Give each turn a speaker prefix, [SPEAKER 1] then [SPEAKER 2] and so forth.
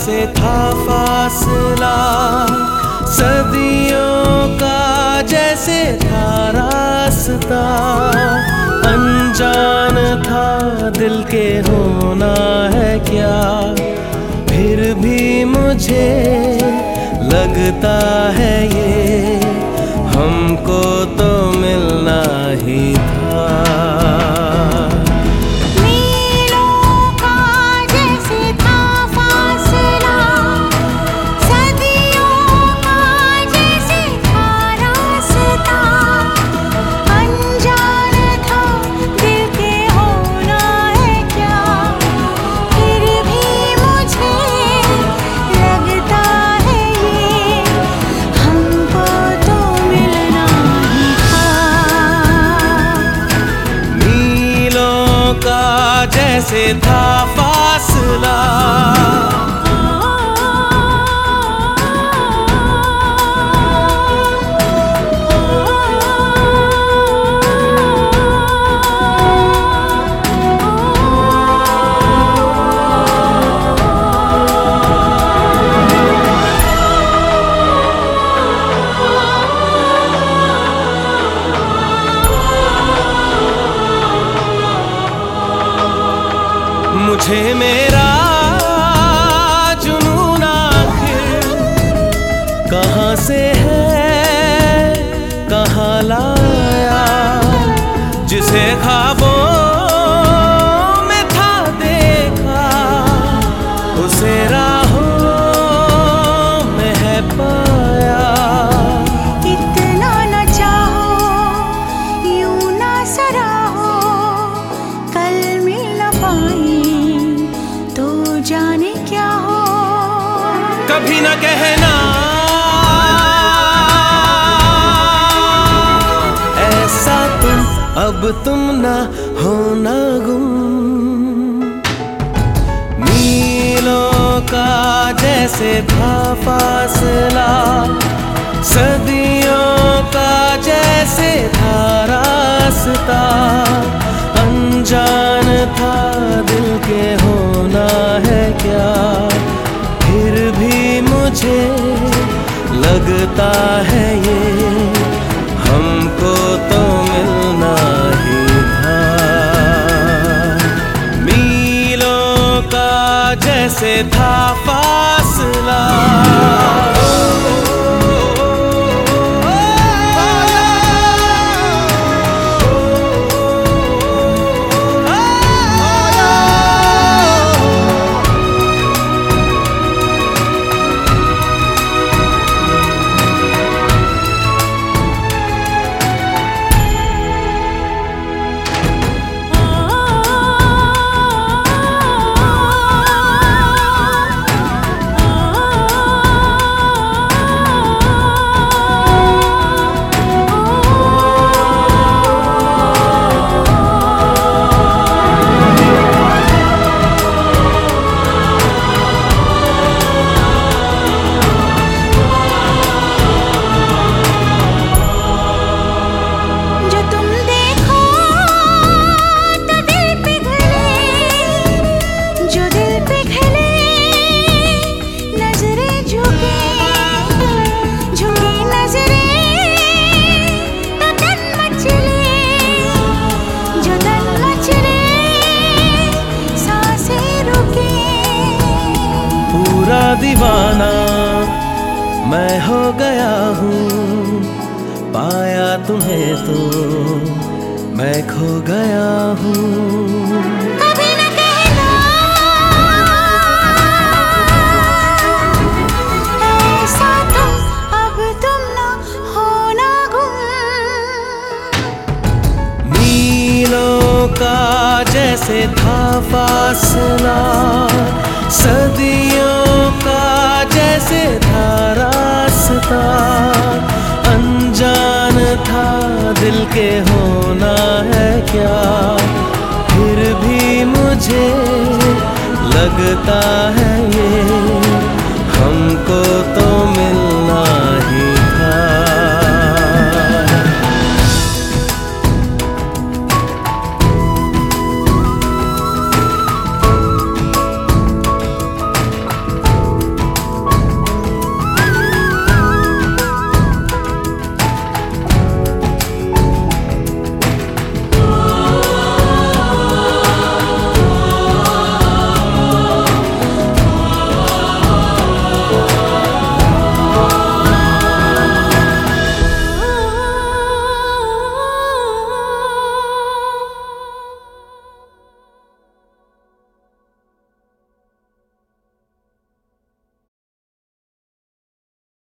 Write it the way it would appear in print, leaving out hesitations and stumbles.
[SPEAKER 1] जैसे था फासला, सदियों का जैसे था रास्ता। अनजान था दिल के होना है क्या, फिर भी मुझे लगता है ये हमको तो मिलना ही था। जैसे था फासला, मुझे मेरा जुनून आखिर कहाँ से है, कहाँ लाया, जिसे ख्वाबों में था देखा, उसे राहों में है पाया।
[SPEAKER 2] इतना न चाहो, यूं ना सराहो, कल मिल न पाए तो जाने क्या हो।
[SPEAKER 1] कभी न कहना ऐसा तुम, अब तुम ना होना गुम। मीलों का जैसे था फासला, सदियों का जैसे था रास्ता। अनजान था दिल के होना है क्या, फिर भी मुझे लगता है ये हमको तो मिलना ही था। मीलों का जैसे था फासला, दीवाना मैं हो गया हूँ, पाया तुम्हें तो मैं खो गया हूँ।
[SPEAKER 2] कभी न कहना ऐसा तुम, अब तुम ना होना गुम।
[SPEAKER 1] मीलों का जैसे था फासला, सदियों का जैसे था रास्ता। अनजान था दिल के होना है क्या, फिर भी मुझे लगता है ये